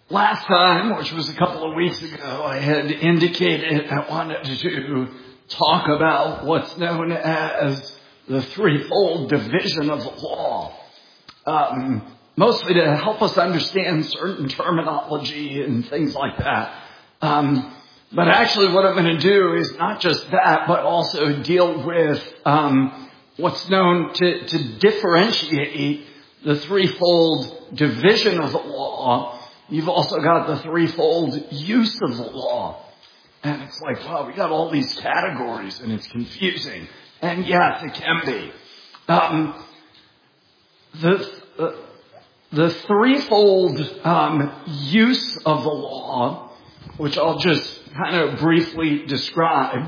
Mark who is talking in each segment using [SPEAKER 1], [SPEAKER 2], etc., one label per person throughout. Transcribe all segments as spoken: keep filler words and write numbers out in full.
[SPEAKER 1] Last time, which was a couple of weeks ago, I had indicated I wanted to talk about what's known as the threefold division of the law. Um, mostly to help us understand certain terminology and things like that. Um, but actually what I'm going to do is not just that, but also deal with um, what's known to, to differentiate the threefold division of the law. You've also got the threefold use of the law. And it's like, wow, we got all these categories and it's confusing. And yes, it can be. Um, the, uh, the threefold um, use of the law, which I'll just kind of briefly describe.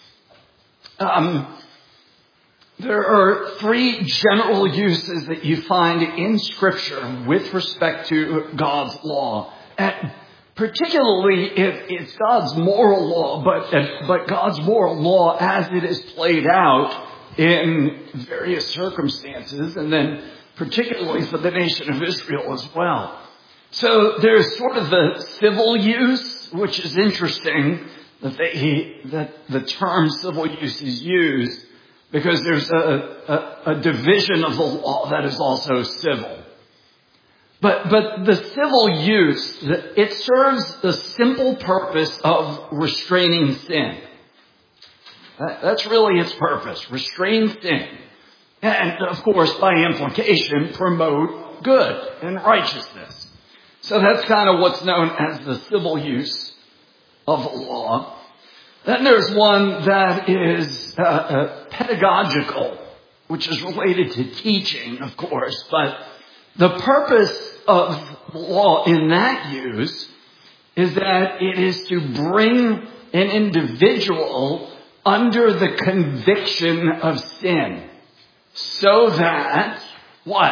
[SPEAKER 1] Um, there are three general uses that you find in Scripture with respect to God's law. And particularly if it's God's moral law, but, but God's moral law as it is played out in various circumstances, and then particularly for the nation of Israel as well. So there's sort of the civil use, which is interesting that, they, that the term civil use is used, because there's a, a, a division of the law that is also civil. But, but the civil use, it serves the simple purpose of restraining sin. That, that's really its purpose, restrain sin. And, of course, by implication, promote good and righteousness. So that's kind of what's known as the civil use of the law. Then there's one that is uh, uh, pedagogical, which is related to teaching, of course. But the purpose of the law in that use is that it is to bring an individual under the conviction of sin. So that, what?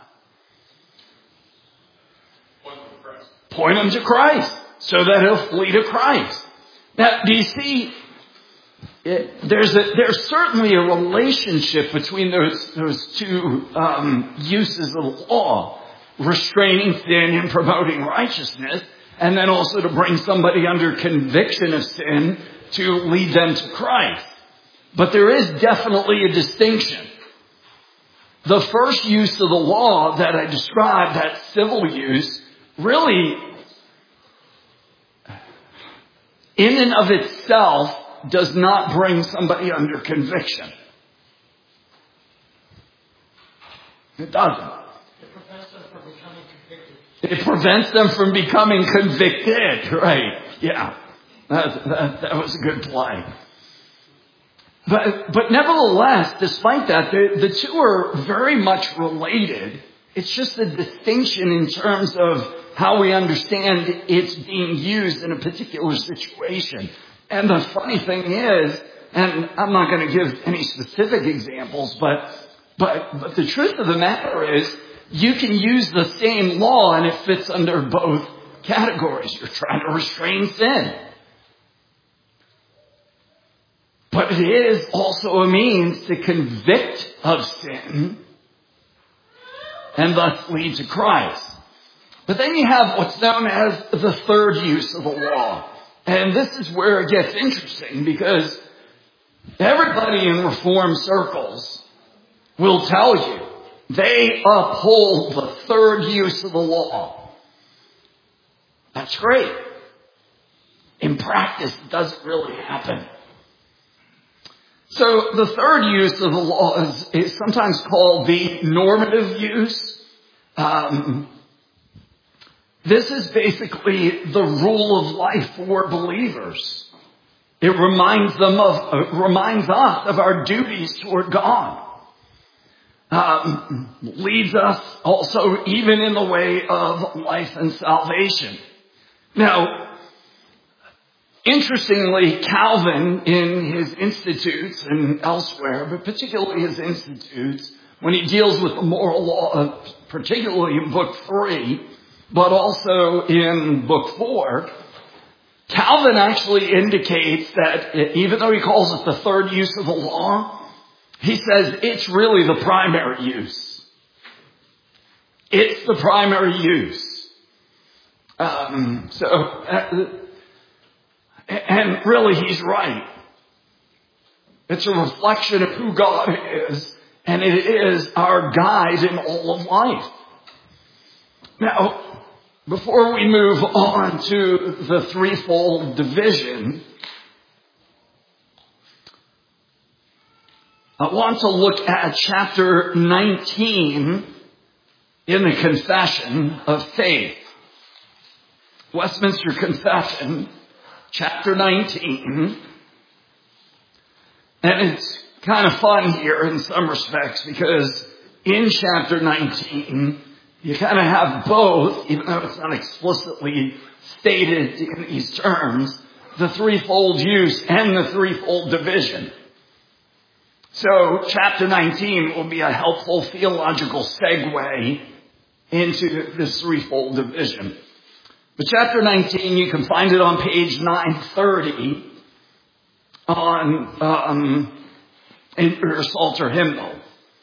[SPEAKER 1] Point him to Christ. So that he'll flee to Christ. Now, do you see, it, there's, a, there's certainly a relationship between those, those two um, uses of the law. Restraining sin and promoting righteousness. And then also to bring somebody under conviction of sin to lead them to Christ. But there is definitely a distinction. The first use of the law that I described, that civil use, really, in and of itself, does not bring somebody under conviction. It doesn't.
[SPEAKER 2] It prevents them from becoming convicted.
[SPEAKER 1] It prevents them from becoming convicted, right? Yeah, that, that, that was a good play. But, but nevertheless, despite that, the, the two are very much related. It's just a distinction in terms of how we understand it's being used in a particular situation. And the funny thing is, and I'm not going to give any specific examples, but, but, but the truth of the matter is, you can use the same law and it fits under both categories. You're trying to restrain sin. But it is also a means to convict of sin and thus lead to Christ. But then you have what's known as the third use of the law. And this is where it gets interesting, because everybody in Reformed circles will tell you they uphold the third use of the law. That's great. In practice, it doesn't really happen. So the third use of the law is, is sometimes called the normative use. Um, this is basically the rule of life for believers. It reminds them of, uh, reminds us of our duties toward God. Um, leads us also even in the way of life and salvation. Now, interestingly, Calvin, in his Institutes and elsewhere, but particularly his Institutes, when he deals with the moral law, particularly in Book three, but also in Book four, Calvin actually indicates that even though he calls it the third use of the law, he says it's really the primary use. It's the primary use. Um, so, uh, and really he's right. It's a reflection of who God is, and it is our guide in all of life. Now, before we move on to the threefold division, I want to look at chapter nineteen in the Confession of Faith. Westminster Confession, chapter nineteen. And it's kind of fun here in some respects because in chapter nineteen, you kind of have both, even though it's not explicitly stated in these terms, the threefold use and the threefold division. So chapter nineteen will be a helpful theological segue into this threefold division. But chapter nineteen, you can find it on page nine thirty on um, in your Psalter hymnal.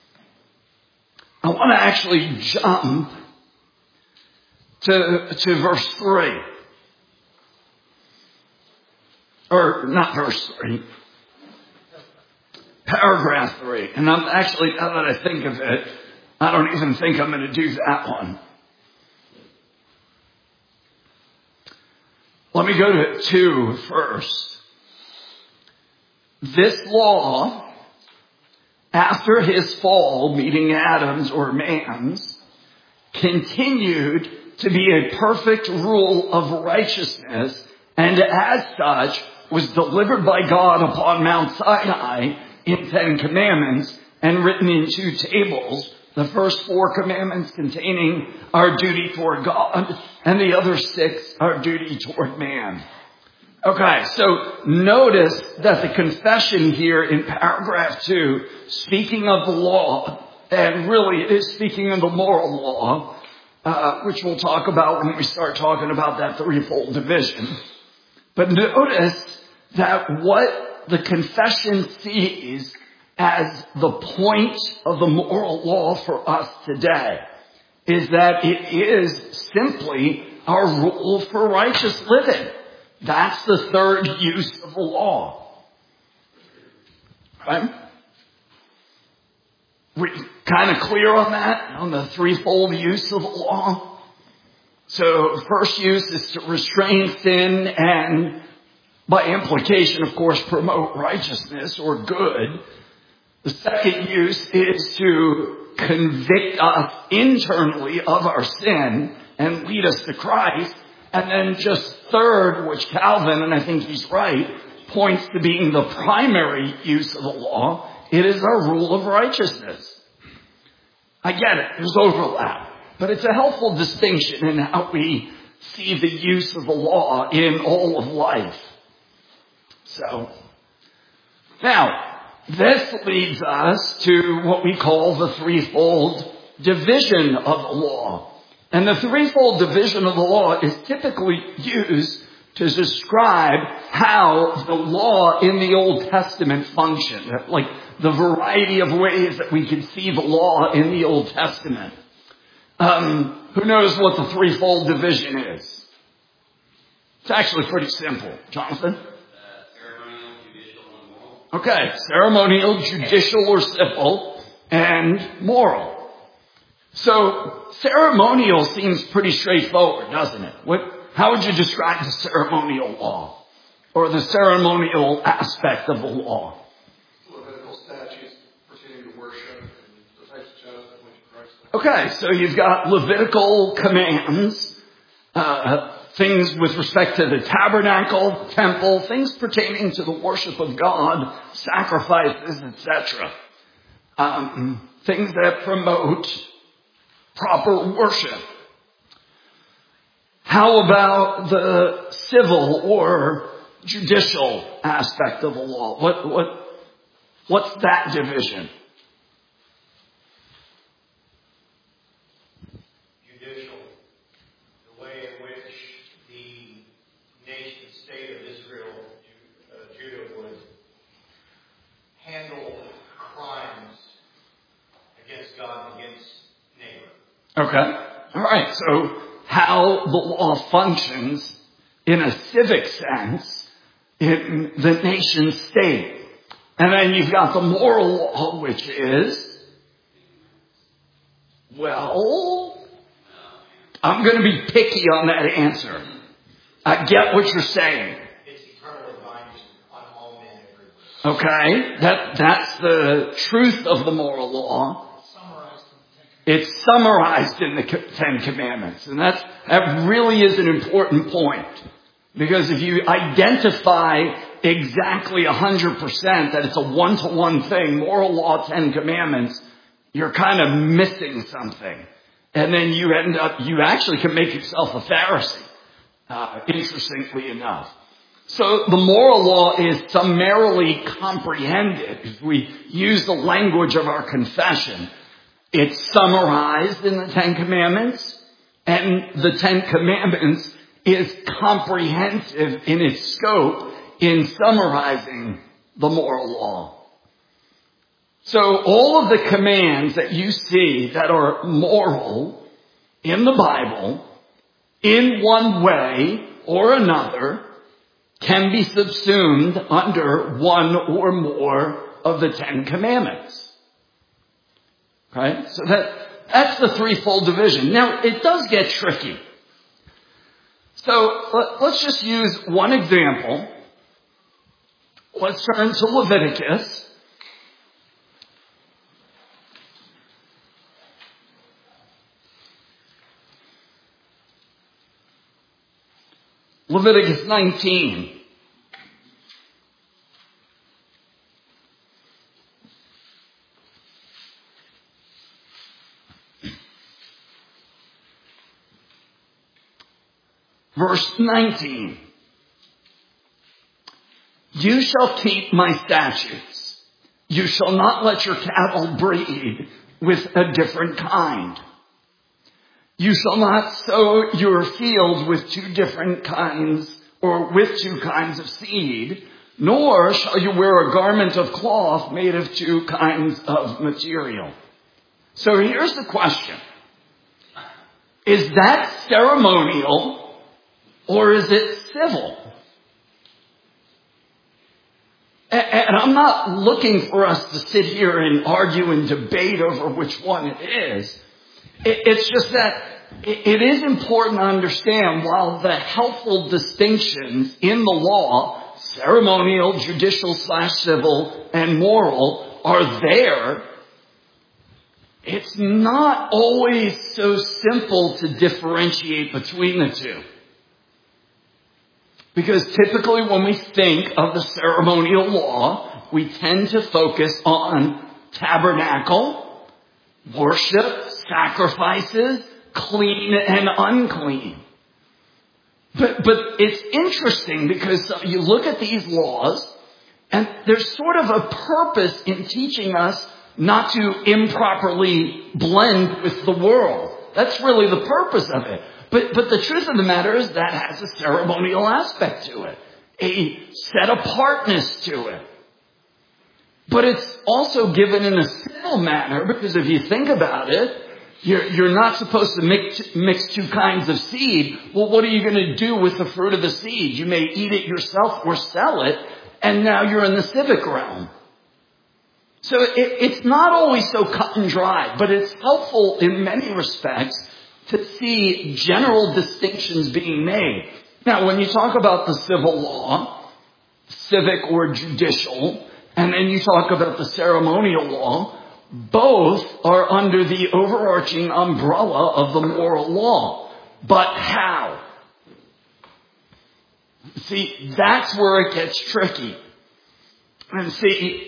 [SPEAKER 1] I want to actually jump to, to verse three. Or not verse three. Paragraph three. And I'm actually, now that I think of it, I don't even think I'm going to do that one. Let me go to two first. This law, after his fall, meaning Adam's or man's, continued to be a perfect rule of righteousness, and as such was delivered by God upon Mount Sinai in Ten Commandments and written in two tables, the first four commandments containing our duty toward God, and the other six our duty toward man. Okay, so notice that the confession here in paragraph two, speaking of the law, and really it is speaking of the moral law, uh, which we'll talk about when we start talking about that threefold division. But notice that what the confession sees as the point of the moral law for us today is that it is simply our rule for righteous living. That's the third use of the law. Right? We kind of clear on that, on the threefold use of the law? So first use is to restrain sin and, by implication, of course, promote righteousness or good. The second use is to convict us internally of our sin and lead us to Christ. And then just third, which Calvin, and I think he's right, points to being the primary use of the law, it is our rule of righteousness. I get it, there's overlap, but it's a helpful distinction in how we see the use of the law in all of life. So, now, this leads us to what we call the threefold division of the law. And the threefold division of the law is typically used to describe how the law in the Old Testament functioned. Like the variety of ways that we can see the law in the Old Testament. Um, who knows what the threefold division is? It's actually pretty simple. Jonathan?
[SPEAKER 3] Uh, ceremonial, judicial, and moral.
[SPEAKER 1] Okay, ceremonial, judicial or civil, and moral. So, ceremonial seems pretty straightforward, doesn't it? What, how would you describe the ceremonial law? Or the ceremonial aspect of the law?
[SPEAKER 4] Levitical statutes pertaining to worship and the types of judgment which Christ.
[SPEAKER 1] Okay, so you've got Levitical commands, uh, things with respect to the tabernacle, temple, things pertaining to the worship of God, sacrifices, et cetera. Um, things that promote proper worship. How about the civil or judicial aspect of the law? What what what's that division?
[SPEAKER 3] Judicial, the way in which the nation state of Israel, uh, Judah, would handle crimes against God and against neighbor.
[SPEAKER 1] Okay. All right. So how the law functions in a civic sense in the nation state. And then you've got the moral law, which is, well, I'm going to be picky on that answer. I get what you're saying.
[SPEAKER 3] It's eternally binding on all men everywhere.
[SPEAKER 1] Okay, that that's the truth of the moral law. It's summarized in the Ten Commandments, and that's that really is an important point, because if you identify exactly a hundred percent that it's a one-to-one thing, moral law, Ten Commandments, you're kind of missing something, and then you end up you actually can make yourself a Pharisee. Uh, interestingly enough. So the moral law is summarily comprehended. If we use the language of our confession, it's summarized in the Ten Commandments, and the Ten Commandments is comprehensive in its scope in summarizing the moral law. So all of the commands that you see that are moral in the Bible, in one way or another, can be subsumed under one or more of the Ten Commandments. Okay? So that, that's the threefold division. Now, it does get tricky. So let, let's just use one example. Let's turn to Leviticus. Leviticus nineteen. Verse nineteen. You shall keep my statutes. You shall not let your cattle breed with a different kind. You shall not sow your field with two different kinds, or with two kinds of seed, nor shall you wear a garment of cloth made of two kinds of material. So here's the question. Is that ceremonial, or is it civil? And I'm not looking for us to sit here and argue and debate over which one it is. It's just that it is important to understand, while the helpful distinctions in the law, ceremonial, judicial slash civil, and moral, are there, it's not always so simple to differentiate between the two. Because typically when we think of the ceremonial law, we tend to focus on tabernacle, worship, sacrifices, clean and unclean. But, but it's interesting because you look at these laws, and there's sort of a purpose in teaching us not to improperly blend with the world. That's really the purpose of it. But, but the truth of the matter is that has a ceremonial aspect to it, a set apartness to it. But it's also given in a civil manner, because if you think about it, you're, you're not supposed to mix, mix two kinds of seed. Well, what are you going to do with the fruit of the seed? You may eat it yourself or sell it, and now you're in the civic realm. So it, it's not always so cut and dry, but it's helpful in many respects to see general distinctions being made. Now, when you talk about the civil law, civic or judicial, and then you talk about the ceremonial law, both are under the overarching umbrella of the moral law. But how? See, that's where it gets tricky. And see,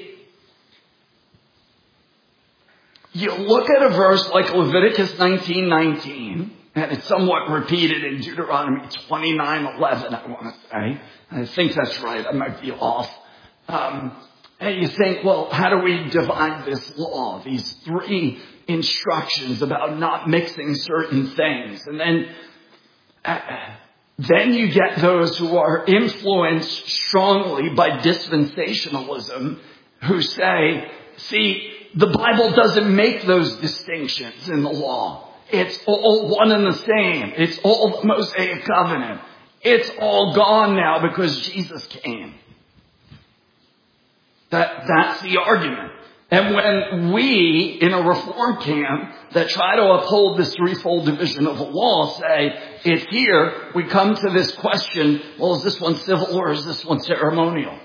[SPEAKER 1] you look at a verse like Leviticus nineteen nineteen, and it's somewhat repeated in Deuteronomy twenty-nine eleven, I want to say. I think that's right. I might be off. Um, and you think, well, how do we divide this law? These three instructions about not mixing certain things. And then, uh, then you get those who are influenced strongly by dispensationalism, who say, see, the Bible doesn't make those distinctions in the law. It's all one and the same. It's all the Mosaic covenant. It's all gone now because Jesus came. That, that's the argument. And when we, in a reform camp that try to uphold this threefold division of the law, say, it's here, we come to this question, well, is this one civil or is this one ceremonial?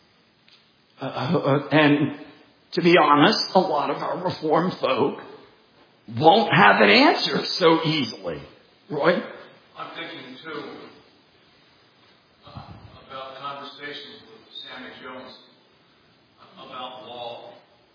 [SPEAKER 1] Uh, and to be honest, a lot of our reform folk won't have an answer so easily. Roy?
[SPEAKER 5] I'm thinking, too, uh, about conversations with Sammy Jones about law.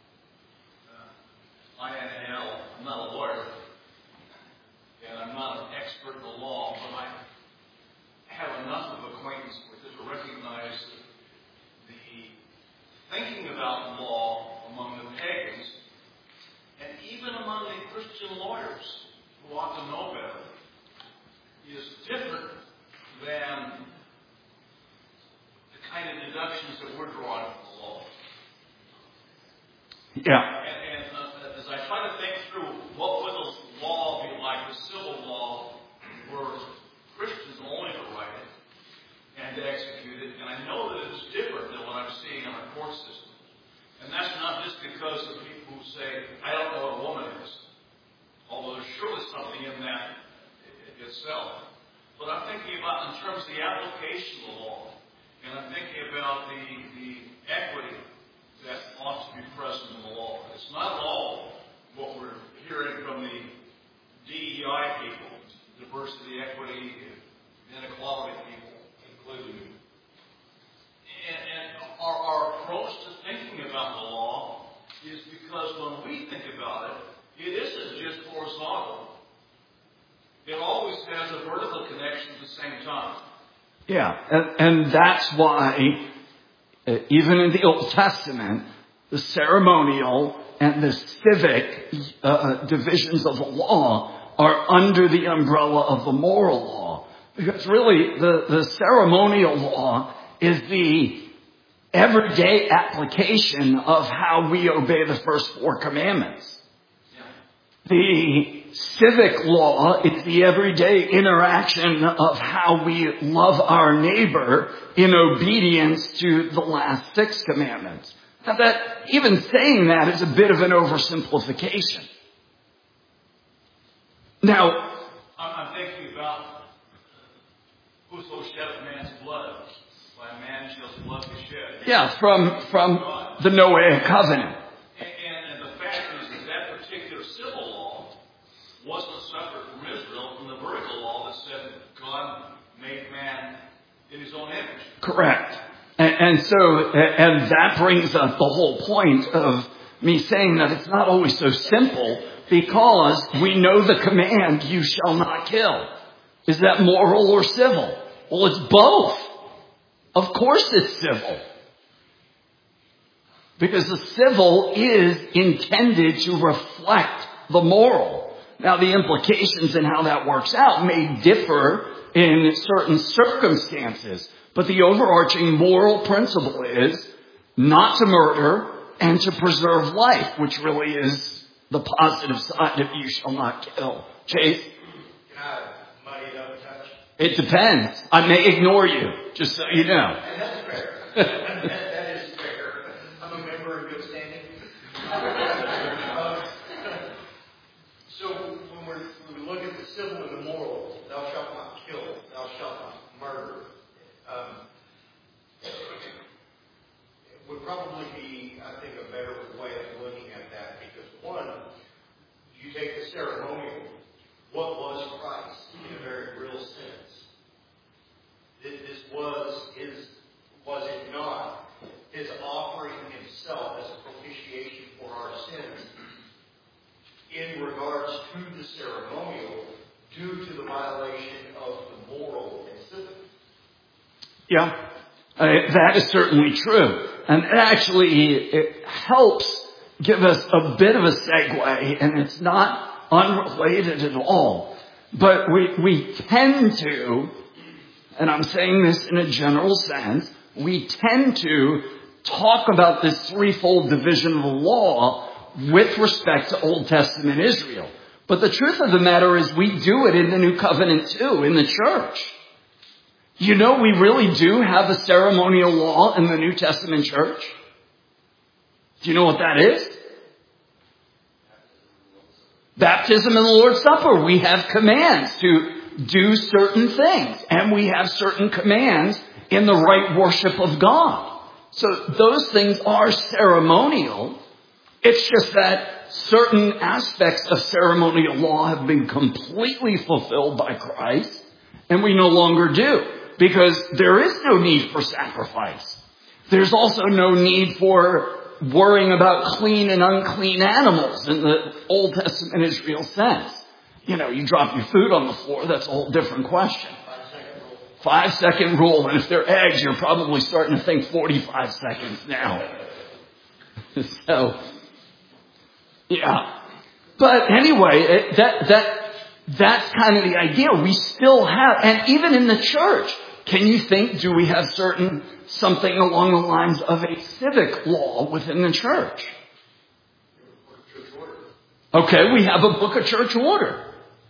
[SPEAKER 5] Uh, I N A L, I'm not a lawyer, and I'm not an expert in the law, but I have enough of acquaintance with it to recognize that the thinking about law among the pagans, and even among the Christian lawyers who ought to know better, is different than the kind of deductions that we're drawing from the law.
[SPEAKER 1] Yeah.
[SPEAKER 5] And, and uh, as I try to think through what would the law be like, the civil law, were Christians only to write it and to execute it, and I know that it's different than what I'm seeing in our court system. And that's not just because of people who say, I don't know what a woman is, although there's surely something in that itself. But I'm thinking about in terms of the application of the law, and I'm thinking about the, the equity that ought to be present in the law. It's not at all what we're hearing from the D E I people, diversity, equity, inequality people, including. And, and our, our approach to thinking about the law is because when we think about it, it isn't just horizontal. It always has a vertical connection at the same time.
[SPEAKER 1] Yeah, and, and that's why, uh, even in the Old Testament, the ceremonial and the civic uh, divisions of the law are under the umbrella of the moral law. Because really, the, the ceremonial law is the everyday application of how we obey the first four commandments. The civic law is the everyday interaction of how we love our neighbor in obedience to the last six commandments. Now that, even saying that is a bit of an oversimplification. Now,
[SPEAKER 5] I'm thinking about whoso sheds man's blood, by man shall his blood be shed.
[SPEAKER 1] Yeah, from, from the Noahic covenant.
[SPEAKER 5] Wasn't separate from Israel, from the vertical law that said God made man in his own image.
[SPEAKER 1] Correct. And, and so, and that brings up the whole point of me saying that it's not always so simple, because we know the command, you shall not kill. Is that moral or civil? Well, it's both. Of course it's civil. Because the civil is intended to reflect the moral. Now, the implications and how that works out may differ in certain circumstances, but the overarching moral principle is not to murder and to preserve life, which really is the positive side of you shall not kill. Chase?
[SPEAKER 3] Can I muddy it up a touch?
[SPEAKER 1] It depends. I may ignore you, just so you know.
[SPEAKER 3] And that's fair. that, that is fair. I'm a member in good standing. So when, we're, when we look at the civil and the moral, thou shalt not kill, thou shalt not murder, um, it would probably be, I think, a better way of looking at that, because one, you take the ceremonial, what was Christ in a very real sense? This was his, was it not, his offering himself as a propitiation for our sins, in regards to the ceremonial, due to the violation of the moral and civic.
[SPEAKER 1] Yeah, uh, that is certainly true. And actually, it helps give us a bit of a segue, and it's not unrelated at all. But we, we tend to, and I'm saying this in a general sense, we tend to talk about this threefold division of the law with respect to Old Testament Israel. But the truth of the matter is we do it in the New Covenant too, in the church. You know, we really do have a ceremonial law in the New Testament church. Do you know what that is? Baptism and the Lord's Supper. We have commands to do certain things. And we have certain commands in the right worship of God. So those things are ceremonial. It's just that certain aspects of ceremonial law have been completely fulfilled by Christ. And we no longer do. Because there is no need for sacrifice. There's also no need for worrying about clean and unclean animals in the Old Testament Israel sense. You know, you drop your food on the floor, that's a whole different question. Five second rule, and if they're eggs, you're probably starting to think forty-five seconds now. So, yeah. But anyway, that, that, that's kind of the idea. We still have, and even in the church, can you think, do we have certain, something along the lines of a civic law within the church? Okay, we have a book of church order.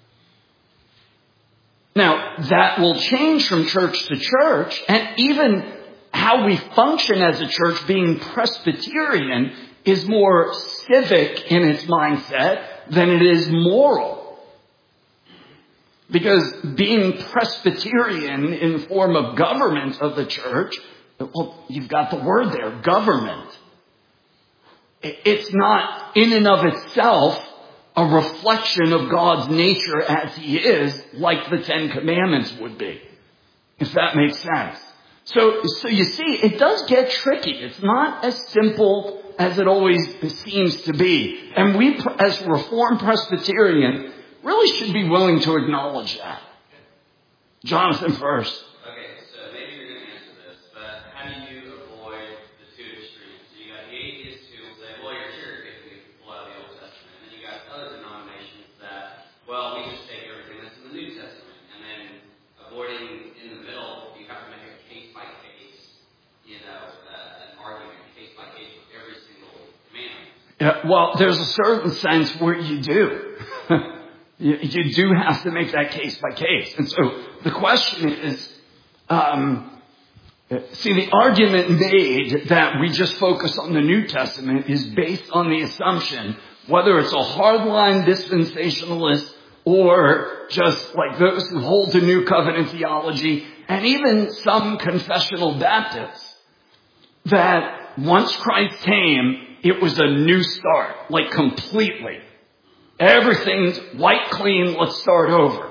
[SPEAKER 1] Now, that will change from church to church, and even how we function as a church, being Presbyterian, is more civic in its mindset than it is moral. Because being Presbyterian in form of government of the church, well, you've got the word there, government. It's not in and of itself a reflection of God's nature as He is, like the Ten Commandments would be, if that makes sense. So, so you see, it does get tricky. It's not as simple as it always seems to be. And we, as Reformed Presbyterian, really should be willing to acknowledge that. Jonathan first.
[SPEAKER 6] Okay, so maybe you're going to answer this, but how do you avoid the two extremes? So you got the atheists who will say, well, you're cherry picking a lot of the Old Testament. And then you got other denominations that, well, we just take everything that's in the New Testament. And then avoiding in the middle, you have to make a case by case, you know, uh, an argument, case by case with every single commandment.
[SPEAKER 1] Yeah, well, there's a certain sense where you do. You do have to make that case by case. And so the question is, um, see, the argument made that we just focus on the New Testament is based on the assumption, whether it's a hardline dispensationalist or just like those who hold to New Covenant theology, and even some confessional Baptists, that once Christ came, it was a new start, like completely. Everything's white clean, let's start over.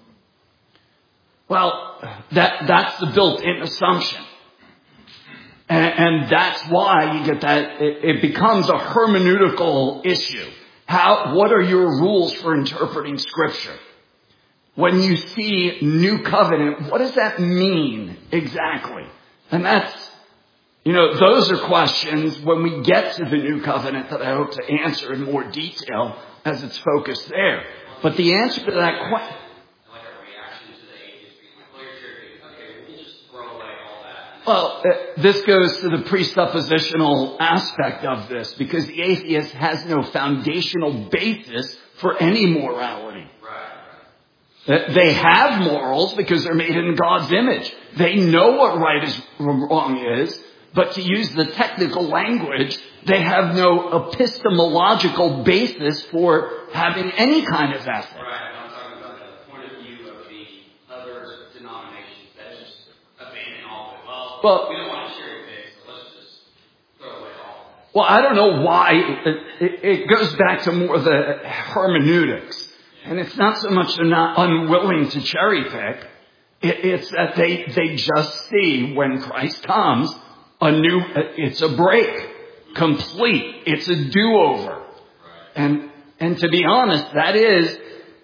[SPEAKER 1] Well, that, that's the built-in assumption. And, and that's why you get that, it, it becomes a hermeneutical issue. How, what are your rules for interpreting Scripture? When you see New Covenant, what does that mean exactly? And that's, you know, those are questions when we get to the New Covenant that I hope to answer in more detail as it's focused there. But the answer to that question...
[SPEAKER 6] Like a reaction to the atheist being like, well, you're cherry picking. Okay, we'll just throw away all that.
[SPEAKER 1] Well, uh, this goes to the presuppositional aspect of this, because the atheist has no foundational basis for any morality.
[SPEAKER 6] Right, right.
[SPEAKER 1] They have morals because they're made in God's image. They know what right is wrong is, but to use the technical language, they have no epistemological basis for having any kind of ethic.
[SPEAKER 6] Right, I'm talking about the point of view of the other denominations that just abandon all of it. Well,
[SPEAKER 1] Well,
[SPEAKER 6] we don't want to cherry pick, so let's just throw away all of it.
[SPEAKER 1] Well, I don't know why. It, it, it goes back to more the hermeneutics. And it's not so much they're not unwilling to cherry pick. It, it's that they, they just see when Christ comes, a new, it's a break. Complete. It's a do-over. And, and to be honest, that is,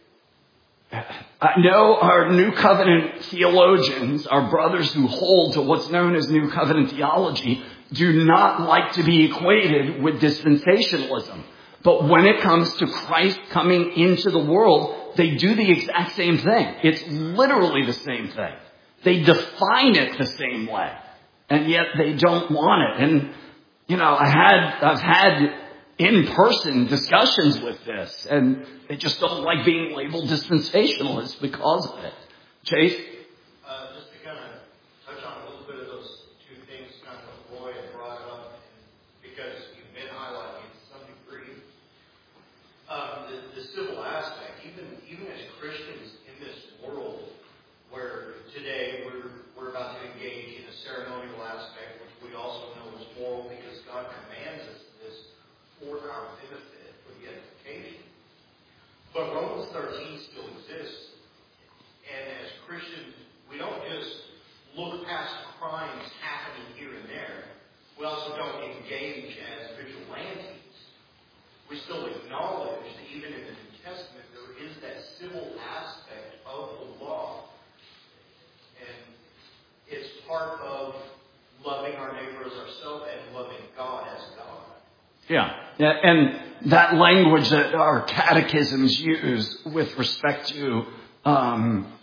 [SPEAKER 1] I know our New Covenant theologians, our brothers who hold to what's known as New Covenant theology, do not like to be equated with dispensationalism. But when it comes to Christ coming into the world, they do the exact same thing. It's literally the same thing. They define it the same way. And yet they don't want it. And, you know, I had, I've had in-person discussions with this, and they just don't like being labeled dispensationalists because of it. Chase?
[SPEAKER 3] Uh, just to kind of touch on a little bit of those two things, kind of what Roy had brought up, and because you've been highlighting it to some degree. Um, the, the civil aspect, even even as Christians in this world, where today we're we're about to engage in a ceremonial aspect, which we also know is moral because God commands us this for our benefit, for the edification. But Romans thirteen still exists. And as Christians, we don't just look past crimes happening here and there. We also don't engage as vigilantes. We still acknowledge that even in the New Testament, there is that civil aspect of the law. And it's part of loving our neighbor as ourselves and loving God as God.
[SPEAKER 1] Yeah. yeah. And that language that our catechisms use with respect to um,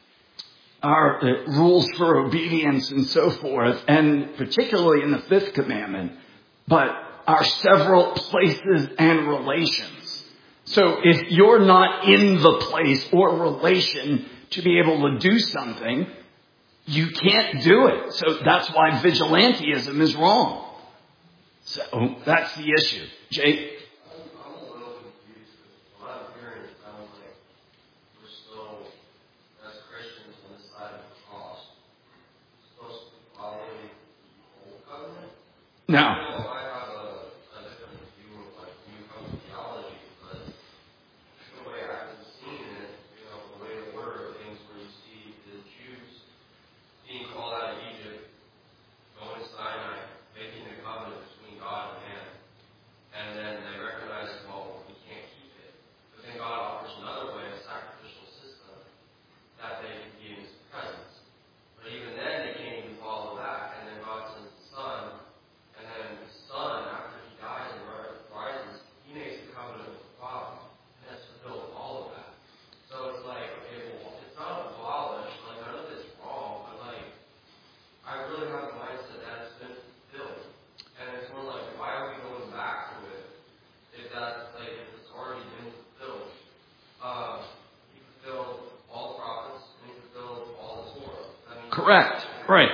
[SPEAKER 1] our uh, rules for obedience and so forth, and particularly in the fifth commandment, but our several places and relations. So if you're not in the place or relation to be able to do something, you can't do it. So that's why vigilantism is wrong. So that's the issue. Jake?
[SPEAKER 7] I'm a little confused because what I'm hearing sounds like we're still, as Christians on this side of the cross, supposed to be following the old covenant.
[SPEAKER 1] No.
[SPEAKER 7] I know I have a, a different view of like new covenant theology, but the way I've been seeing it, you know, the way the order of things where you see the Jews being called out of Egypt, going to Sinai, making the covenant between God and man. And then they recognize, well, we can't keep it. But then God offers another way, a sacrificial system, that they can be in His presence. But even then, they can't even follow that. And then God sends the Son. And then the Son, after He dies and rises, He makes the covenant with the Father. And that's fulfilled all of that. So it's like, okay, well, it's not abolished. Like, none of it's wrong. But, like, I really have the mindset that it's been fulfilled. And it's more like, why are we going back to it if that's like if it's already been fulfilled? Uh, he fulfilled all the prophets and he fulfilled all the Torah. I mean,
[SPEAKER 1] Correct. Right.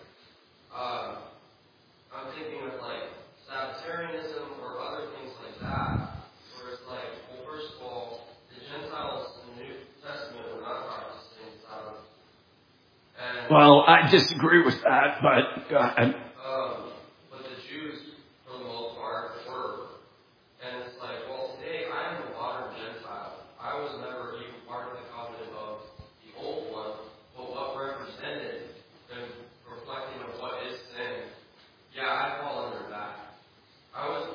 [SPEAKER 7] Uh, I'm thinking of like Sabbatarianism or other things like that, where it's like, well, first of all, the Gentiles in the New Testament were not practicing Sabbath. And
[SPEAKER 1] Well, I disagree with that, but go ahead.
[SPEAKER 7] Um, but the Jews, for the most part, were. And it's like, well, today I'm a modern Gentile. I was never even part of the covenant of the old one, but what represented and reflecting of what is sin, yeah, I fall under that. I was,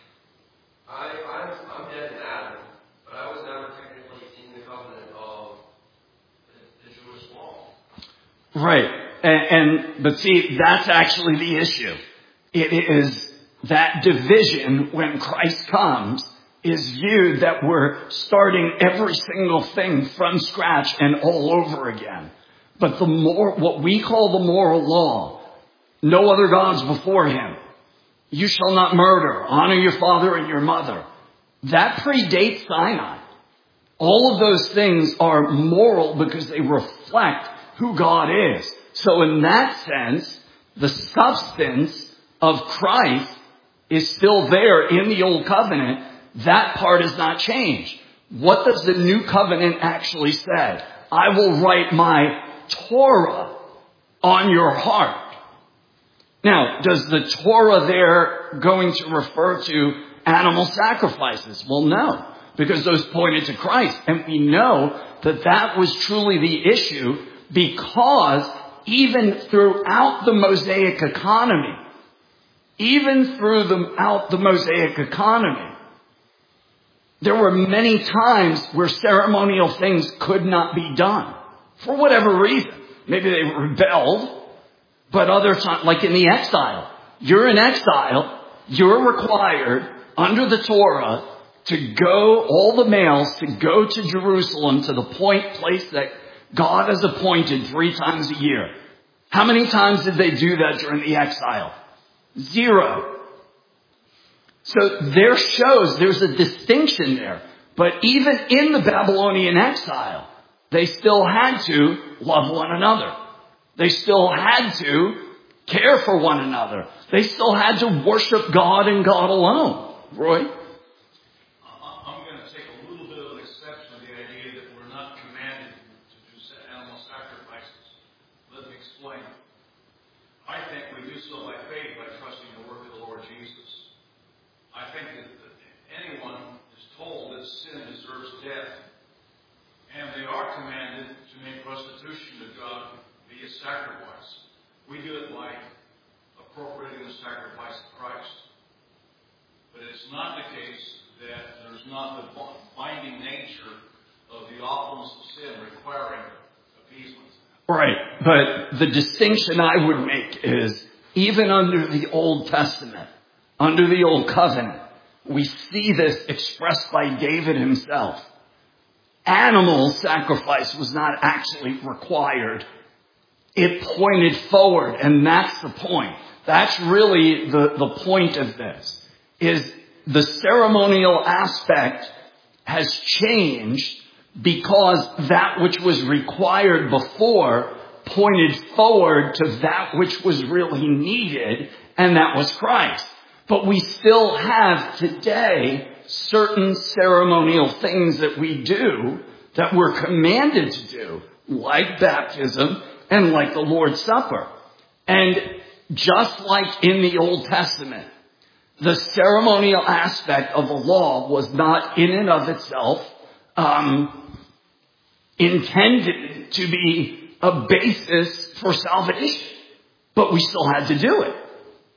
[SPEAKER 7] I, I'm, I'm dead in Adam, but I was never technically in the covenant of the, the Jewish law.
[SPEAKER 1] Right. And, and but see, that's actually the issue. It is that division when Christ comes is viewed that we're starting every single thing from scratch and all over again. But the more, what we call the moral law, no other gods before Him. You shall not murder. Honor your father and your mother. That predates Sinai. All of those things are moral because they reflect who God is. So in that sense, the substance of Christ is still there in the old covenant. That part has not changed. What does the new covenant actually say? I will write my Torah on your heart. Now, does the Torah there going to refer to animal sacrifices? Well, no, because those pointed to Christ. And we know that that was truly the issue because even throughout the Mosaic economy, even throughout the Mosaic economy, there were many times where ceremonial things could not be done for whatever reason. Maybe they rebelled, but other times, like in the exile, you're in exile, you're required under the Torah to go, all the males, to go to Jerusalem to the point place that God has appointed three times a year. How many times did they do that during the exile? Zero. So there shows there's a distinction there. But even in the Babylonian exile, they still had to love one another. They still had to care for one another. They still had to worship God and God alone. Roy?
[SPEAKER 5] I'm going to take a little bit of an exception to the idea that we're not commanded to do animal sacrifices. Let me explain. I think we do so by faith, by trusting the work of the Lord Jesus. I think that anyone is told that sin deserves death, and they are commanded to make restitution to God via sacrifice. We do it by appropriating the sacrifice of Christ. But it's not the case that there's not the binding nature of the awfulness of sin requiring appeasement.
[SPEAKER 1] Right, but the distinction I would make is even under the Old Testament, under the Old Covenant, we see this expressed by David himself. Animal sacrifice was not actually required. It pointed forward, and that's the point. That's really the, the point of this, is the ceremonial aspect has changed because that which was required before pointed forward to that which was really needed, and that was Christ. But we still have today certain ceremonial things that we do that we're commanded to do, like baptism and like the Lord's Supper. And just like in the Old Testament, the ceremonial aspect of the law was not in and of itself um, intended to be a basis for salvation. But we still had to do it.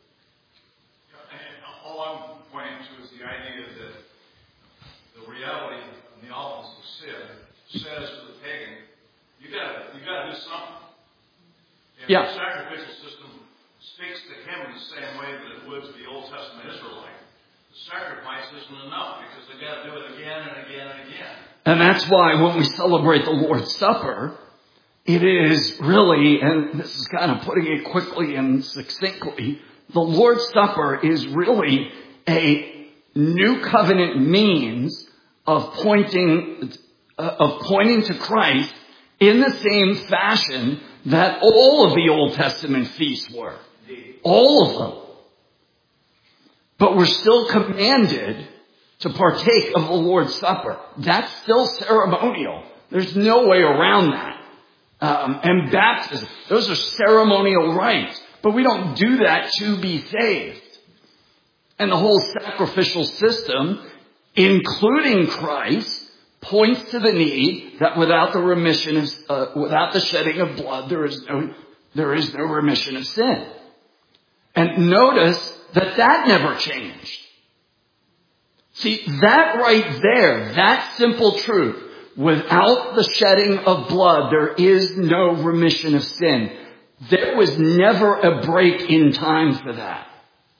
[SPEAKER 5] All I'm pointing to is the idea that the reality and the awfulness of sin says to the pagan, you gotta, you gotta do something. And
[SPEAKER 1] Yeah.
[SPEAKER 5] the sacrificial system speaks to him in the same way that it would to the Old Testament Israelite. The sacrifice isn't enough because they've got to do it again and again and again.
[SPEAKER 1] And that's why when we celebrate the Lord's Supper, it is really, and this is kind of putting it quickly and succinctly, the Lord's Supper is really a new covenant means of pointing, uh, of pointing to Christ in the same fashion that all of the Old Testament feasts were. All of them. But we're still commanded to partake of the Lord's Supper. That's still ceremonial. There's no way around that. Um, and baptism, those are ceremonial rites. But we don't do that to be saved. And the whole sacrificial system, including Christ, points to the need that without the remission of, uh, without the shedding of blood, there is no, there is no remission of sin. And notice that that never changed. See, that right there, that simple truth, without the shedding of blood, there is no remission of sin. There was never a break in time for that.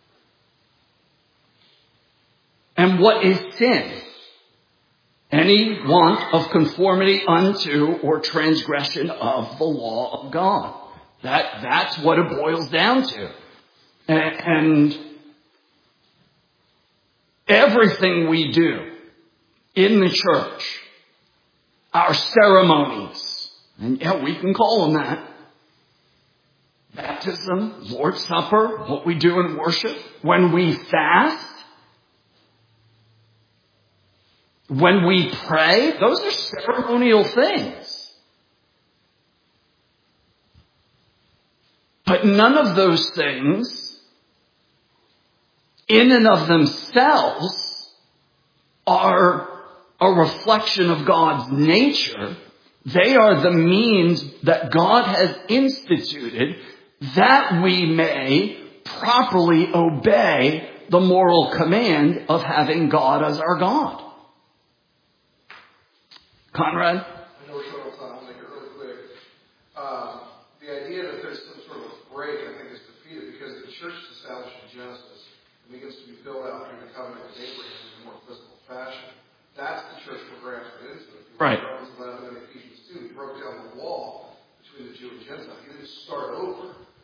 [SPEAKER 1] And what is sin? Any want of conformity unto or transgression of the law of God. That, that's what it boils down to. And everything we do in the church, our ceremonies, and yeah, we can call them that, baptism, Lord's Supper, what we do in worship, when we fast, when we pray, those are ceremonial things. But none of those things, in and of themselves, are a reflection of God's nature. They are the means that God has instituted that we may properly obey the moral command of having God as our God. Conrad?
[SPEAKER 4] I know we're short on time. I'll make it really quick. Uh, the idea that there's some sort of break, I think, is defeated because the church is established in Genesis and begins to be built out through the covenant with Abraham in a more physical fashion. That's the church we're grafted into.
[SPEAKER 1] Right.
[SPEAKER 4] Romans eleven and Ephesians two, he broke down the wall between the Jew and Gentile. He didn't start over.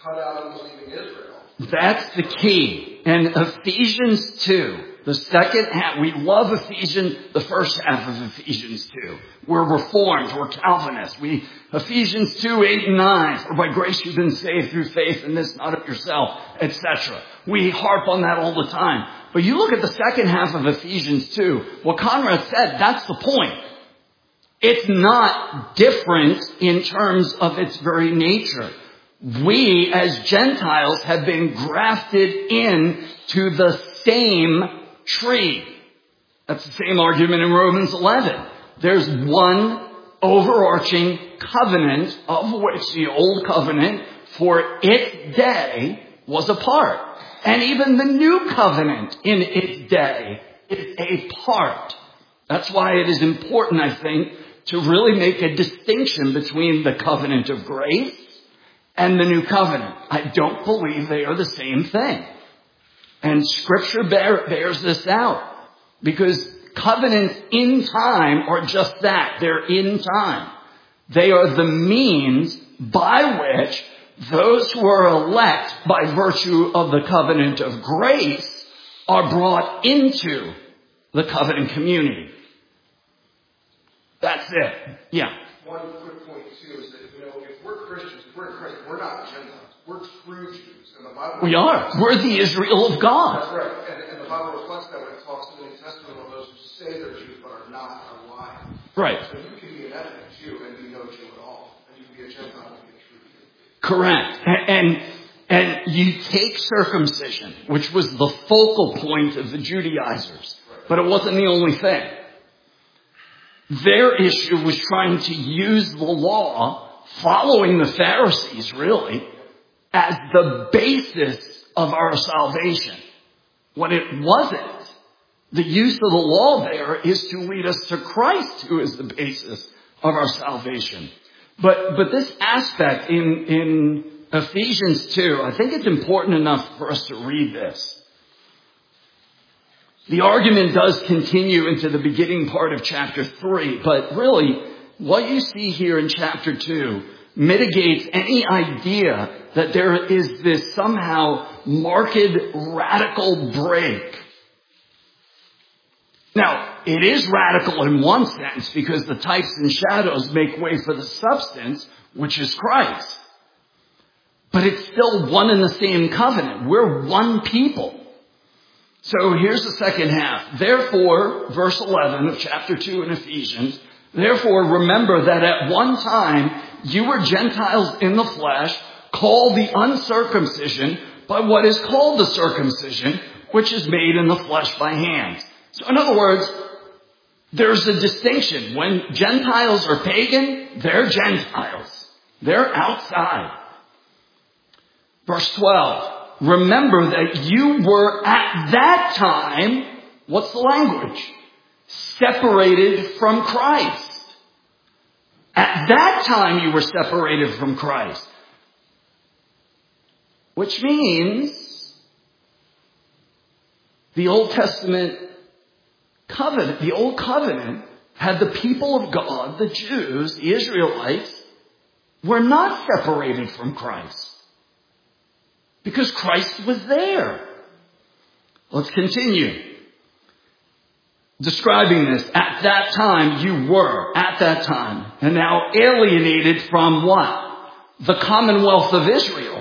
[SPEAKER 4] cut out unbelieving Israel.
[SPEAKER 1] That's the key. And Ephesians two, the second half, we love Ephesians, the first half of Ephesians two. We're Reformed, we're Calvinists. We, Ephesians two, eight and nine, for by grace you've been saved through faith and this not of yourself, et cetera. We harp on that all the time. But you look at the second half of Ephesians two, what Conrad said, that's the point. It's not different in terms of its very nature. We, as Gentiles, have been grafted in to the same tree. That's the same argument in Romans eleven. There's one overarching covenant of which the old covenant for its day was a part. And even the new covenant in its day is a part. That's why it is important, I think, to really make a distinction between the covenant of grace and the new covenant. I don't believe they are the same thing. And Scripture bear, bears this out. Because covenants in time are just that. They're in time. They are the means by which those who are elect by virtue of the covenant of grace are brought into the covenant community. That's it. Yeah.
[SPEAKER 4] One quick point, too, is that, you know, if we're Christians, if we're in Christ, we're not Gentiles. We're true Jews. And the Bible
[SPEAKER 1] We are. We're the Israel of God.
[SPEAKER 4] That's right. And, and the Bible reflects that when it talks in the New Testament of those who say they're Jews but are not, are lying.
[SPEAKER 1] Right.
[SPEAKER 4] So you can be an ethnic Jew and be no Jew at all. And you can be a Gentile and be a true Jew.
[SPEAKER 1] Correct. And, and you take circumcision, which was the focal point of the Judaizers, but it wasn't the only thing. Their issue was trying to use the law, following the Pharisees really, as the basis of our salvation. When it wasn't. The use of the law there is to lead us to Christ, who is the basis of our salvation. But, but this aspect in, in Ephesians two, I think it's important enough for us to read this. The argument does continue into the beginning part of chapter three, but really, what you see here in chapter two mitigates any idea that there is this somehow marked radical break. Now, it is radical in one sense because the types and shadows make way for the substance, which is Christ. But it's still one and the same covenant. We're one people. So here's the second half. Therefore, verse eleven of chapter two in Ephesians, therefore remember that at one time you were Gentiles in the flesh, called the uncircumcision by what is called the circumcision, which is made in the flesh by hands. So in other words, there's a distinction. When Gentiles are pagan, they're Gentiles. They're outside. Verse twelve. Remember that you were at that time, what's the language? Separated from Christ. At that time you were separated from Christ. Which means the Old Testament covenant, the Old Covenant had the people of God, the Jews, the Israelites, were not separated from Christ. Because Christ was there. Let's continue. Describing this, at that time you were, at that time, and now alienated from what? The commonwealth of Israel.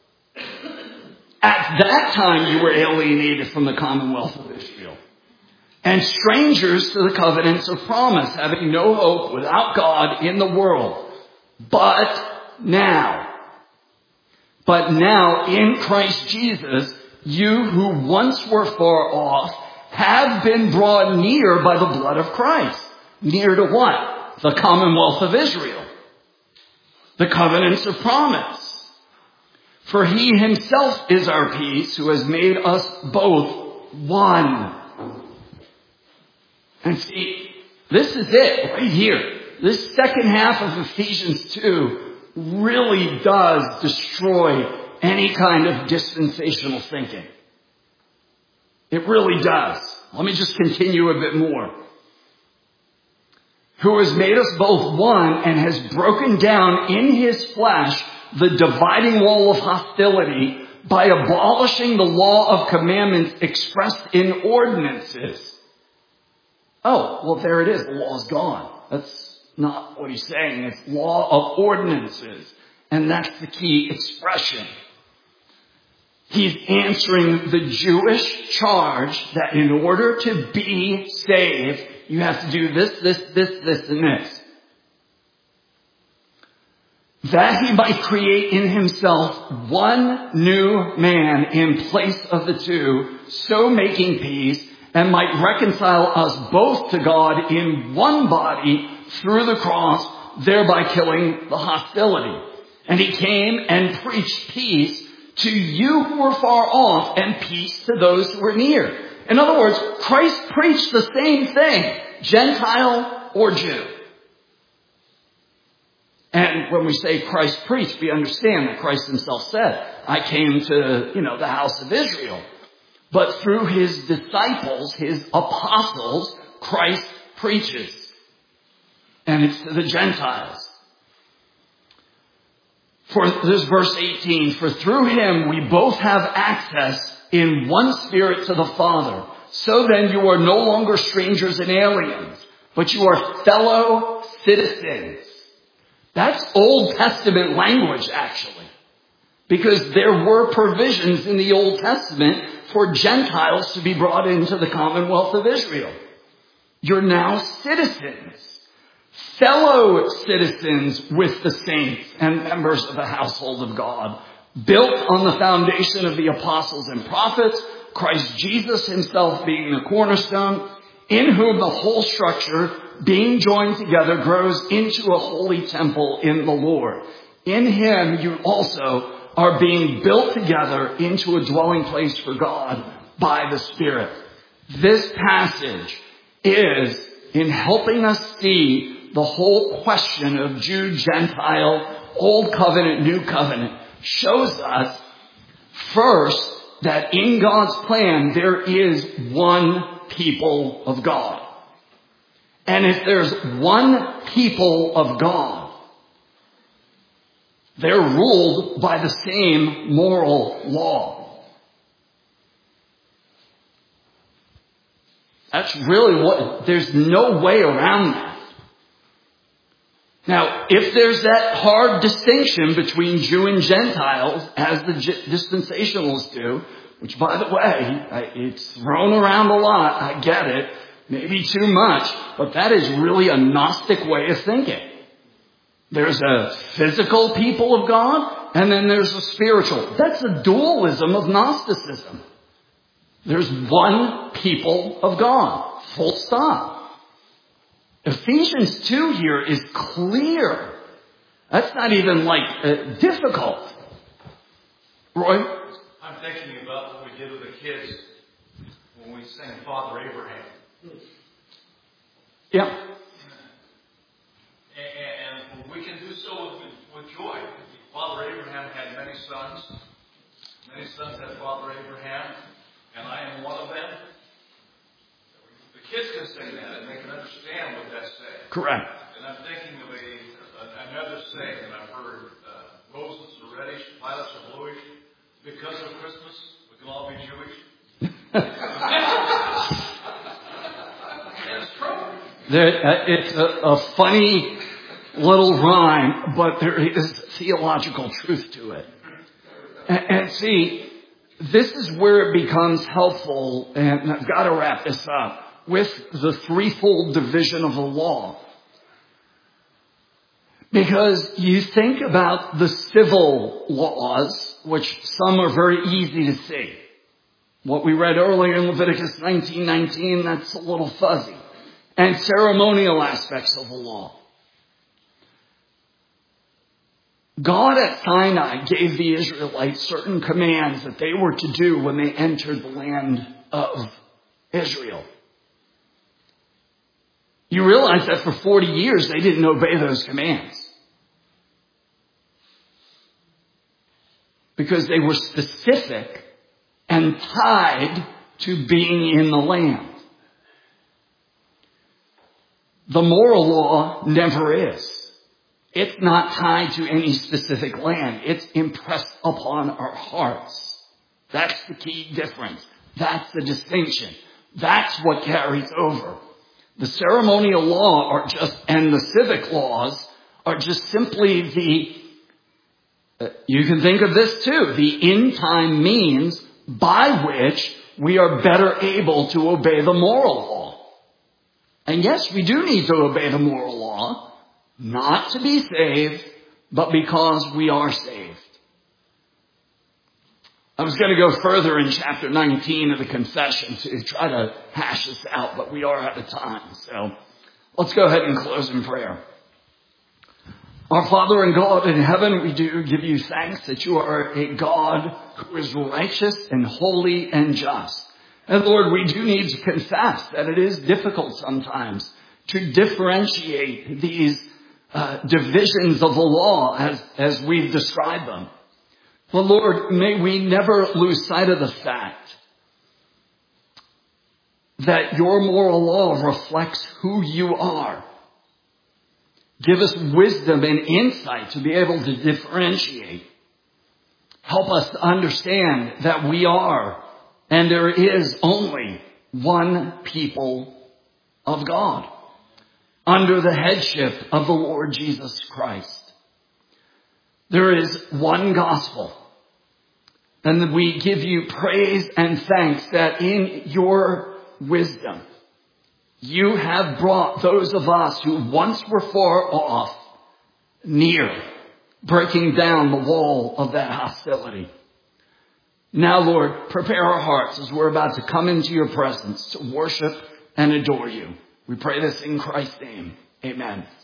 [SPEAKER 1] At that time you were alienated from the commonwealth of Israel. And strangers to the covenants of promise, having no hope without God in the world. But now, But now, in Christ Jesus, you who once were far off have been brought near by the blood of Christ. Near to what? The commonwealth of Israel. The covenants of promise. For he himself is our peace, who has made us both one. And see, this is it right here. This second half of Ephesians two really does destroy any kind of dispensational thinking. It really does. Let me just continue a bit more. Who has made us both one and has broken down in his flesh the dividing wall of hostility by abolishing the law of commandments expressed in ordinances. Oh, well, there it is. The law's gone. That's not what he's saying. It's law of ordinances. And that's the key expression. He's answering the Jewish charge that in order to be saved, you have to do this, this, this, this, and this. That he might create in himself one new man in place of the two, so making peace, and might reconcile us both to God in one body through the cross, thereby killing the hostility. And he came and preached peace to you who were far off and peace to those who were near. In other words, Christ preached the same thing, Gentile or Jew. And when we say Christ preached, we understand that Christ himself said, I came to, you know, the house of Israel. But through his disciples, his apostles, Christ preaches. And it's to the Gentiles. For this verse eighteen, for through him we both have access in one spirit to the Father. So then you are no longer strangers and aliens, but you are fellow citizens. That's Old Testament language, actually. Because there were provisions in the Old Testament for Gentiles to be brought into the Commonwealth of Israel. You're now citizens. Fellow citizens with the saints and members of the household of God, built on the foundation of the apostles and prophets, Christ Jesus himself being the cornerstone, in whom the whole structure, being joined together, grows into a holy temple in the Lord. In him you also are being built together into a dwelling place for God by the Spirit. This passage is in helping us see the whole question of Jew, Gentile, Old Covenant, New Covenant, shows us first that in God's plan there is one people of God. And if there's one people of God, they're ruled by the same moral law. That's really what, there's no way around that. Now, if there's that hard distinction between Jew and Gentiles, as the dispensationalists do, which, by the way, it's thrown around a lot, I get it, maybe too much, but that is really a Gnostic way of thinking. There's a physical people of God, and then there's a spiritual. That's a dualism of Gnosticism. There's one people of God. Full stop. Ephesians two here is clear. That's not even like uh, difficult. Roy?
[SPEAKER 5] I'm thinking about what we did with the kids when we sang Father Abraham.
[SPEAKER 1] Yeah.
[SPEAKER 5] And, and we can do so with, with joy. Father Abraham had many sons. Many sons had Father Abraham, and I am one of them. The kids can sing that, and they can understand what that's saying.
[SPEAKER 1] Correct.
[SPEAKER 5] And I'm thinking of a, a, another saying that I've heard. Uh, roses are reddish, violets are bluish. Because of Christmas, we can all be Jewish. And it's true.
[SPEAKER 1] There, uh, it's a, a funny little rhyme, but there is theological truth to it. And, and see, this is where it becomes helpful, and I've got to wrap this up, with the threefold division of the law. Because you think about the civil laws, which some are very easy to see. What we read earlier in Leviticus nineteen nineteen, that's a little fuzzy. And ceremonial aspects of the law. God at Sinai gave the Israelites certain commands that they were to do when they entered the land of Israel. You realize that for forty years they didn't obey those commands. Because they were specific and tied to being in the land. The moral law never is. It's not tied to any specific land. It's impressed upon our hearts. That's the key difference. That's the distinction. That's what carries over. The ceremonial law are just, and the civic laws are just simply the, uh, you can think of this too, the in-time means by which we are better able to obey the moral law. And yes, we do need to obey the moral law, not to be saved, but because we are saved. I was going to go further in chapter nineteen of the confession to try to hash this out, but we are out of time. So let's go ahead and close in prayer. Our Father and God in heaven, we do give you thanks that you are a God who is righteous and holy and just. And Lord, we do need to confess that it is difficult sometimes to differentiate these uh, divisions of the law as, as we've described them. But Lord, may we never lose sight of the fact that your moral law reflects who you are. Give us wisdom and insight to be able to differentiate. Help us to understand that we are, and there is only one people of God under the headship of the Lord Jesus Christ. There is one gospel. And we give you praise and thanks that in your wisdom, you have brought those of us who once were far off near, breaking down the wall of that hostility. Now, Lord, prepare our hearts as we're about to come into your presence to worship and adore you. We pray this in Christ's name. Amen.